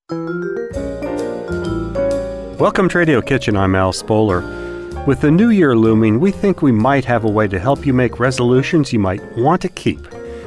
Welcome to Radio Kitchen. I'm Al Spoler. With the new year looming, we think we might have a way to help you make resolutions you might want to keep.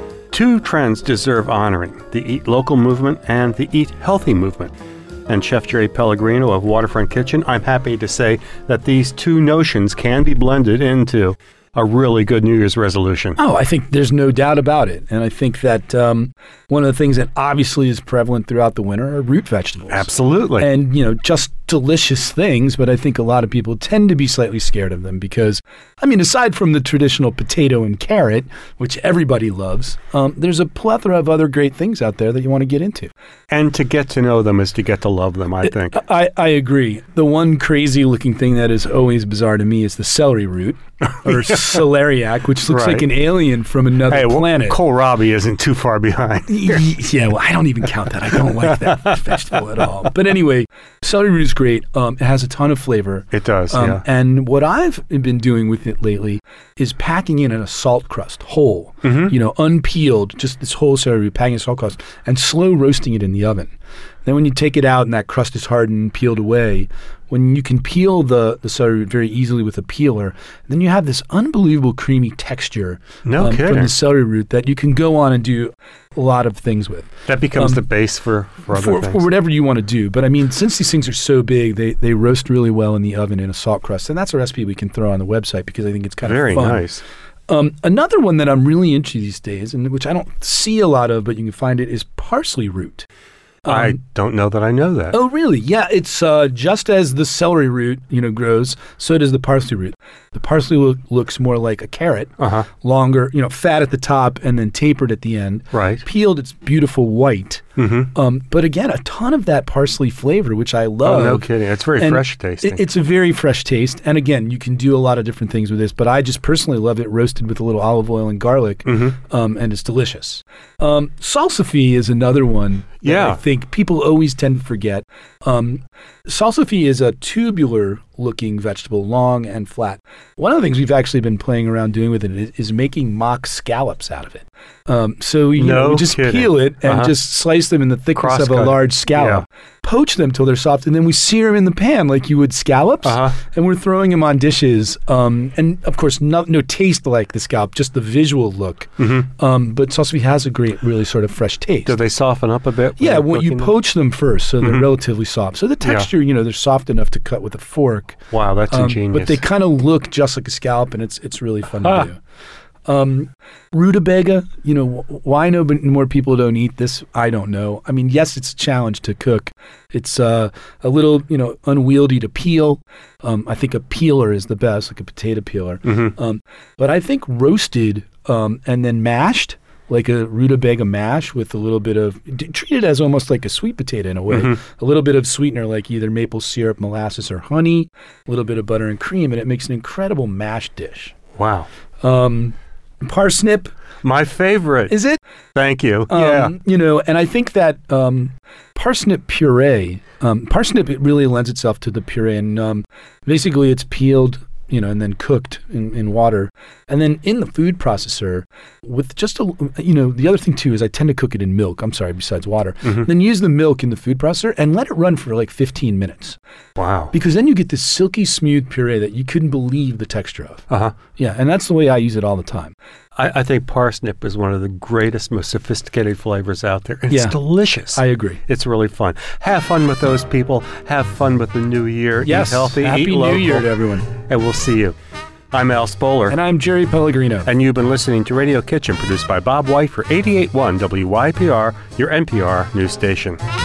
Two trends deserve honoring, the Eat Local movement and the Eat Healthy movement. And Chef Jerry Pellegrino of Waterfront Kitchen, I'm happy to say that these two notions can be blended into a really good New Year's resolution. Oh, I think there's no doubt about it. And I think that one of the things that obviously is prevalent throughout the winter are root vegetables. Absolutely. And, just delicious things, but I think a lot of people tend to be slightly scared of them because, aside from the traditional potato and carrot, which everybody loves, there's a plethora of other great things out there that you want to get into. And to get to know them is to get to love them, I think. I agree. The one crazy looking thing that is always bizarre to me is the celery root, or celeriac, which looks like an alien from another planet. Kohlrabi isn't too far behind. Yeah, well, I don't even count that. I don't like that vegetable at all. But anyway, celery root is great. It has a ton of flavor. It does, yeah. And what I've been doing with it lately is packing it in a salt crust, whole, unpeeled, just this whole celery root, packing in a salt crust, and slow roasting it in the oven. Then when you take it out and that crust is hardened, peeled away, when you can peel the celery root very easily with a peeler, then you have this unbelievable creamy texture from the celery root that you can go on and do a lot of things with. That becomes the base for other things. For whatever you want to do. But since these things are so big, they roast really well in the oven in a salt crust. And that's a recipe we can throw on the website because I think it's kind of fun. Very nice. Another one that I'm really into these days, and which I don't see a lot of, but you can find it, is parsley root. I don't know that I know that. Oh, really? Yeah, it's just as the celery root, grows, so does the parsley root. The parsley looks more like a carrot, longer, fat at the top and then tapered at the end. Right. Peeled, it's beautiful white. Mm-hmm. But again, a ton of that parsley flavor, which I love. Oh, no kidding. It's very fresh tasting. It's a very fresh taste. And again, you can do a lot of different things with this, but I just personally love it roasted with a little olive oil and garlic, and it's delicious. Salsify is another one that I think people always tend to forget. Salsify is a tubular-looking vegetable, long and flat. One of the things we've actually been playing around doing with it is making mock scallops out of it. So we just peel it and just slice them in the thickness of a large scallop, poach them till they're soft, and then we sear them in the pan like you would scallops, and we're throwing them on dishes. And of course, no taste like the scallop, just the visual look. But salsify has a great, really sort of fresh taste. Do they soften up a bit? Yeah, when you poach them first, so they're relatively soft. So the texture, they're soft enough to cut with a fork. Wow, that's ingenious. But they kind of look just like a scallop, and it's really fun to do. Rutabaga, why no more people don't eat this? I don't know. Yes, it's a challenge to cook. It's a little, unwieldy to peel. I think a peeler is the best, like a potato peeler. But I think roasted and then mashed, like a rutabaga mash with a little bit of, treat it as almost like a sweet potato in a way. A little bit of sweetener like either maple syrup, molasses, or honey, a little bit of butter and cream, and it makes an incredible mash dish. Wow. Parsnip. My favorite. Is it? Thank you. And I think that parsnip puree, it really lends itself to the puree. And basically it's peeled, and then cooked in water. And then in the food processor with just the other thing too is I tend to cook it in milk. Besides water. Then use the milk in the food processor and let it run for like 15 minutes. Wow. Because then you get this silky smooth puree that you couldn't believe the texture of. Yeah, and that's the way I use it all the time. I think parsnip is one of the greatest, most sophisticated flavors out there. And it's delicious. I agree. It's really fun. Have fun with those people. Have fun with the new year. Yes. Eat healthy, Happy eat local. New Year to everyone. And we'll see you. I'm Al Spoler. And I'm Jerry Pellegrino. And you've been listening to Radio Kitchen, produced by Bob White for 88.1 WYPR, your NPR news station.